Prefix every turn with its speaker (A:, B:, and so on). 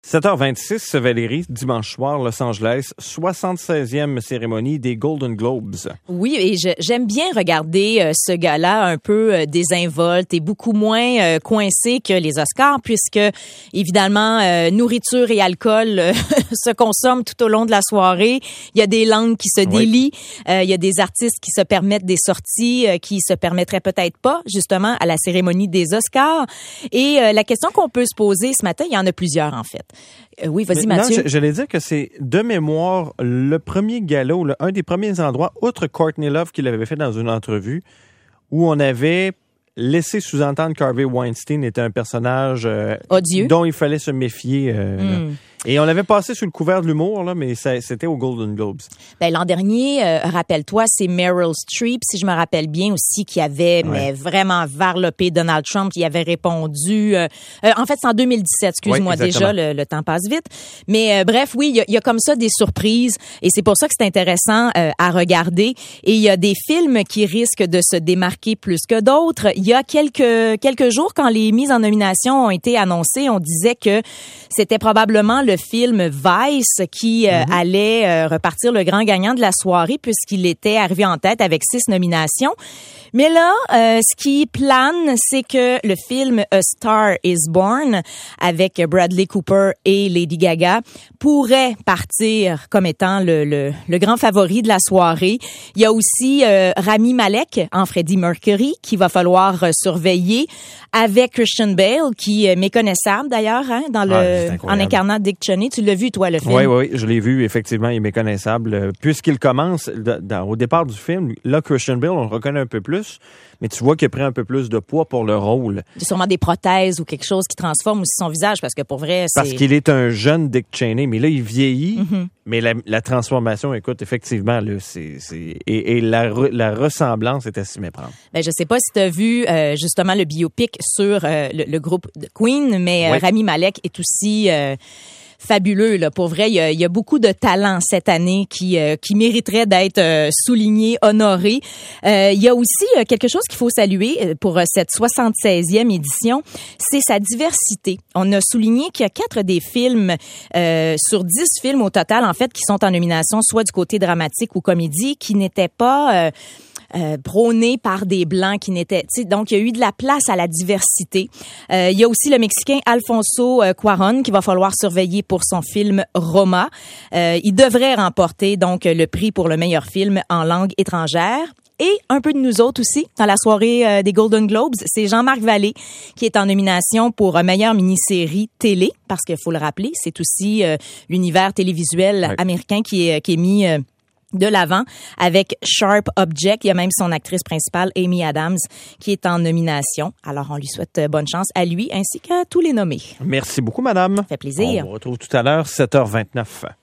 A: 7h26, Valérie, dimanche soir, Los Angeles, 76e cérémonie des Golden Globes.
B: Oui, et j'aime bien regarder ce gala un peu désinvolte et beaucoup moins coincé que les Oscars, puisque, évidemment, nourriture et alcool se consomment tout au long de la soirée. Il y a des langues qui se délient. Il y a des artistes qui se permettent des sorties qui se permettraient peut-être pas, justement, à la cérémonie des Oscars. Et la question qu'on peut se poser ce matin, il y en a plusieurs, en fait. Oui, vas-y, Mathieu.
A: Non, j'allais dire que c'est de mémoire le premier gala, ou un des premiers endroits, outre Courtney Love qui l'avait fait dans une entrevue, où on avait laissé sous-entendre qu'Harvey Weinstein était un personnage
B: odieux,
A: dont il fallait se méfier. Et on l'avait passé sous le couvert de l'humour, là, mais c'était aux Golden Globes.
B: Ben, l'an dernier, rappelle-toi, c'est Meryl Streep, si je me rappelle bien aussi, qui avait mais vraiment varlopé Donald Trump, qui avait répondu... en fait, c'est en 2017, excuse-moi, déjà, le temps passe vite. Mais bref, oui, il y a comme ça des surprises, et c'est pour ça que c'est intéressant à regarder. Et il y a des films qui risquent de se démarquer plus que d'autres. Il y a quelques jours, quand les mises en nomination ont été annoncées, on disait que c'était probablement le film Vice qui allait repartir le grand gagnant de la soirée puisqu'il était arrivé en tête avec 6 nominations. Mais là, ce qui plane, c'est que le film A Star is Born avec Bradley Cooper et Lady Gaga pourrait partir comme étant le grand favori de la soirée. Il y a aussi Rami Malek en Freddie Mercury qu'il va falloir surveiller avec Christian Bale qui est méconnaissable d'ailleurs en incarnant Dick Cheney. Tu l'as vu toi le film?
A: Oui, je l'ai vu effectivement, il est méconnaissable puisqu'il commence au départ du film. Là, Christian Bale, on le reconnaît un peu plus. Mais tu vois qu'il a pris un peu plus de poids pour le rôle.
B: Il y a sûrement des prothèses ou quelque chose qui transforme aussi son visage, parce que pour vrai, c'est...
A: Parce qu'il est un jeune Dick Cheney, mais là, il vieillit. Mais la transformation, écoute, effectivement, là, la ressemblance est à s'y méprendre.
B: Ben, je sais pas si tu as vu justement le biopic sur le groupe de Queen, mais Rami Malek est aussi... fabuleux, là. Pour vrai, il y a beaucoup de talents cette année qui mériterait d'être souligné, honoré. Il y a aussi quelque chose qu'il faut saluer pour cette 76e édition, c'est sa diversité. On a souligné qu'il y a 4 des films sur 10 films au total, en fait, qui sont en nomination, soit du côté dramatique ou comédie, qui n'étaient pas... prôné par des Blancs qui n'étaient... Donc, il y a eu de la place à la diversité. Il y a aussi le Mexicain Alfonso Cuarón qu'il va falloir surveiller pour son film Roma. Il devrait remporter donc le prix pour le meilleur film en langue étrangère. Et un peu de nous autres aussi, dans la soirée des Golden Globes, c'est Jean-Marc Vallée qui est en nomination pour meilleure mini-série télé, parce qu'il faut le rappeler, c'est aussi l'univers télévisuel américain qui est mis... de l'avant avec Sharp Object. Il y a même son actrice principale, Amy Adams, qui est en nomination. Alors, on lui souhaite bonne chance à lui ainsi qu'à tous les nommés.
A: Merci beaucoup, madame.
B: Ça fait plaisir.
A: On vous retrouve tout à l'heure, 7h29.